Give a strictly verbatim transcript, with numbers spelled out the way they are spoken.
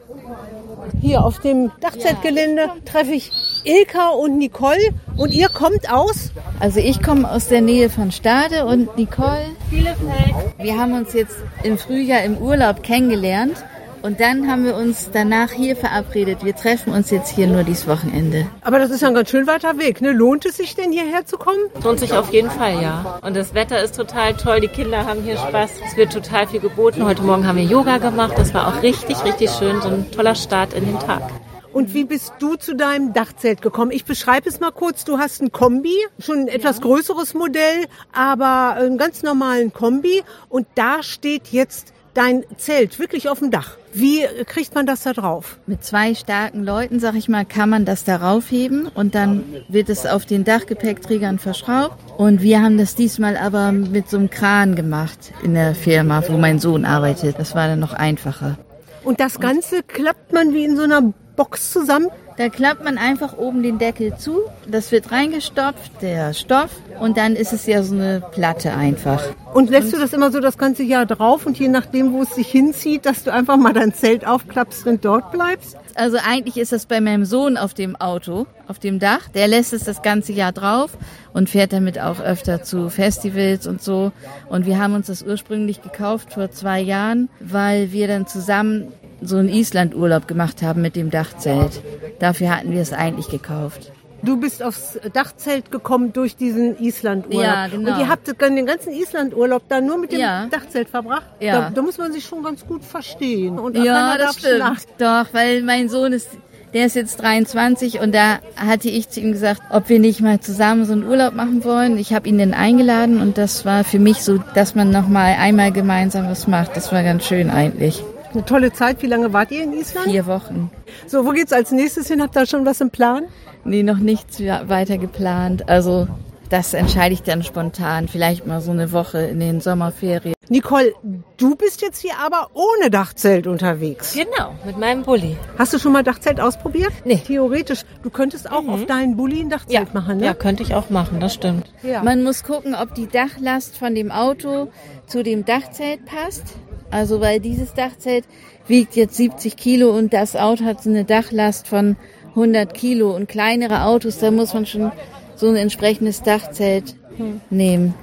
Hier auf dem Dachzeltgelände treffe ich Ilka und Nicole. Und ihr kommt aus? Also ich komme aus der Nähe von Stade und Nicole Bielefeld. Wir haben uns jetzt im Frühjahr im Urlaub kennengelernt. Und dann haben wir uns danach hier verabredet. Wir treffen uns jetzt hier nur dieses Wochenende. Aber das ist ja ein ganz schön weiter Weg, ne? Lohnt es sich denn, hierher zu kommen? Lohnt sich auf jeden Fall, ja. Und das Wetter ist total toll. Die Kinder haben hier Spaß. Es wird total viel geboten. Heute Morgen haben wir Yoga gemacht. Das war auch richtig, richtig schön. So ein toller Start in den Tag. Und wie bist du zu deinem Dachzelt gekommen? Ich beschreibe es mal kurz. Du hast ein Kombi, schon ein etwas ja. größeres Modell, aber einen ganz normalen Kombi. Und da steht jetzt dein Zelt wirklich auf dem Dach. Wie kriegt man das da drauf? Mit zwei starken Leuten, sag ich mal, kann man das da raufheben und dann wird es auf den Dachgepäckträgern verschraubt. Und wir haben das diesmal aber mit so einem Kran gemacht in der Firma, wo mein Sohn arbeitet. Das war dann noch einfacher. Und das Ganze klappt man wie in so einer Box zusammen? Da klappt man einfach oben den Deckel zu, das wird reingestopft, der Stoff, und dann ist es ja so eine Platte einfach. Und lässt und du das immer so das ganze Jahr drauf und je nachdem, wo es sich hinzieht, dass du einfach mal dein Zelt aufklappst und dort bleibst? Also eigentlich ist das bei meinem Sohn auf dem Auto, auf dem Dach. Der lässt es das ganze Jahr drauf und fährt damit auch öfter zu Festivals und so. Und wir haben uns das ursprünglich gekauft vor zwei Jahren, weil wir dann zusammen so einen Islandurlaub gemacht haben mit dem Dachzelt. Dafür hatten wir es eigentlich gekauft. Du bist aufs Dachzelt gekommen durch diesen Islandurlaub. Ja, genau. Und ihr habt den ganzen Islandurlaub dann nur mit dem ja. Dachzelt verbracht? Ja. Da, da muss man sich schon ganz gut verstehen. Und ja, das stimmt. Schlacht. Doch, weil mein Sohn ist, der ist jetzt dreiundzwanzig und da hatte ich zu ihm gesagt, ob wir nicht mal zusammen so einen Urlaub machen wollen. Ich habe ihn dann eingeladen und das war für mich so, dass man noch mal einmal gemeinsam was macht. Das war ganz schön eigentlich. Eine tolle Zeit. Wie lange wart ihr in Island? Vier Wochen. So, wo geht's als nächstes hin? Habt ihr schon was im Plan? Nee, noch nichts weiter geplant. Also das entscheide ich dann spontan. Vielleicht mal so eine Woche in den Sommerferien. Nicole, du bist jetzt hier aber ohne Dachzelt unterwegs. Genau, mit meinem Bulli. Hast du schon mal Dachzelt ausprobiert? Nee. Theoretisch. Du könntest auch mhm. auf deinen Bulli ein Dachzelt ja. machen, ne? Ja, könnte ich auch machen, das stimmt. Ja. Man muss gucken, ob die Dachlast von dem Auto zu dem Dachzelt passt. Also weil dieses Dachzelt wiegt jetzt siebzig Kilo und das Auto hat so eine Dachlast von hundert Kilo. Und kleinere Autos, da muss man schon so ein entsprechendes Dachzelt hm. nehmen.